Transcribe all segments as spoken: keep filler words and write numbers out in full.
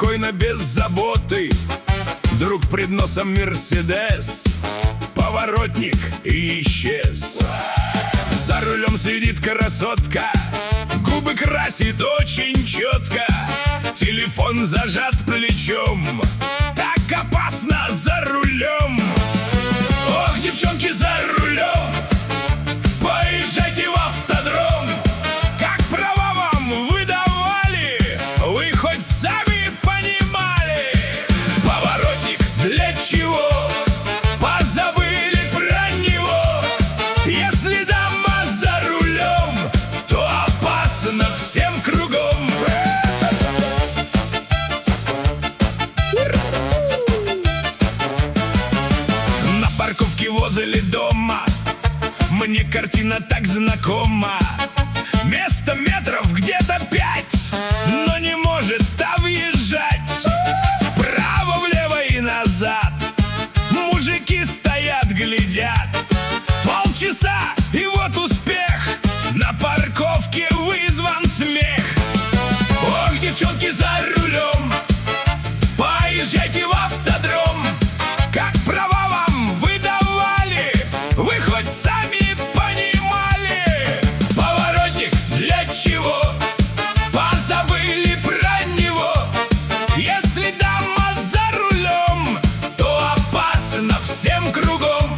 спокойно, без заботы. Вдруг пред носом Мерседес, поворотник и исчез. За рулем сидит красотка, губы красит очень четко, телефон зажат плечом. Так опасно за рулем. Ох, девчонки, за рулем, поезжайте в автодром. Как права вам выдавали, вы хоть сами понимали? Поворотник для чего? Позабыли про него. Если дама за рулем, то опасно всем кругом. На парковке возле дома мне картина так знакома. Место метров где-то пять, но не может та въезжать. Вправо, влево и назад мужики стоят, глядят. Полчаса, и вот успех, на парковке вызван смех. Ох, девчонки, за рулем, поезжайте в автодром. Как права вам выдавали, вы хоть сами понимали? Поворотник для чего? Позабыли про него. Если дама за рулем, то опасно всем кругом.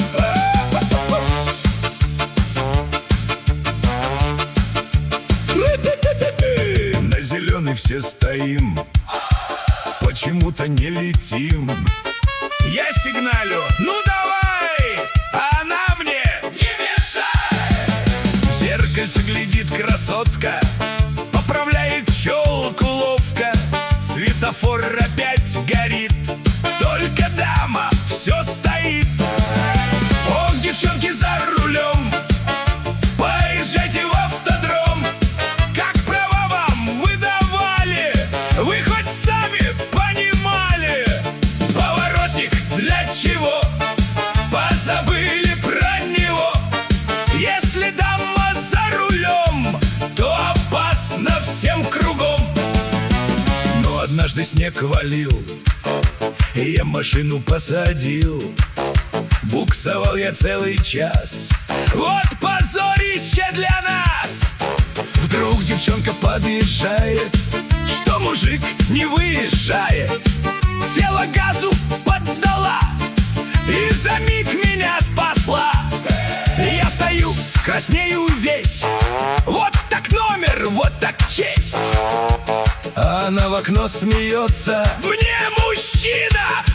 На зеленый все стоим, почему-то не летим. Я сигналю, ну давай, а она мне не мешай. В зеркальце глядит красотка, поправляет челку ловко. Светофор опять горит, только дама все стоит. Ох, девчонки, за рулем, поезжайте в автодром. Как права вам выдавали, вы хоть сами понимали? Поворотник для чего? Позабыли про него. Если дама за рулем, то опасно всем кругом. Но однажды снег валил, и я машину посадил. Буксовал я целый час, вот позорище для нас. Вдруг девчонка подъезжает, что мужик не выезжает. Села, газу поддала и за миг меня спасла. Я стою, краснею весь, вот так номер, вот так честь. А она в окно смеется: мне мужчина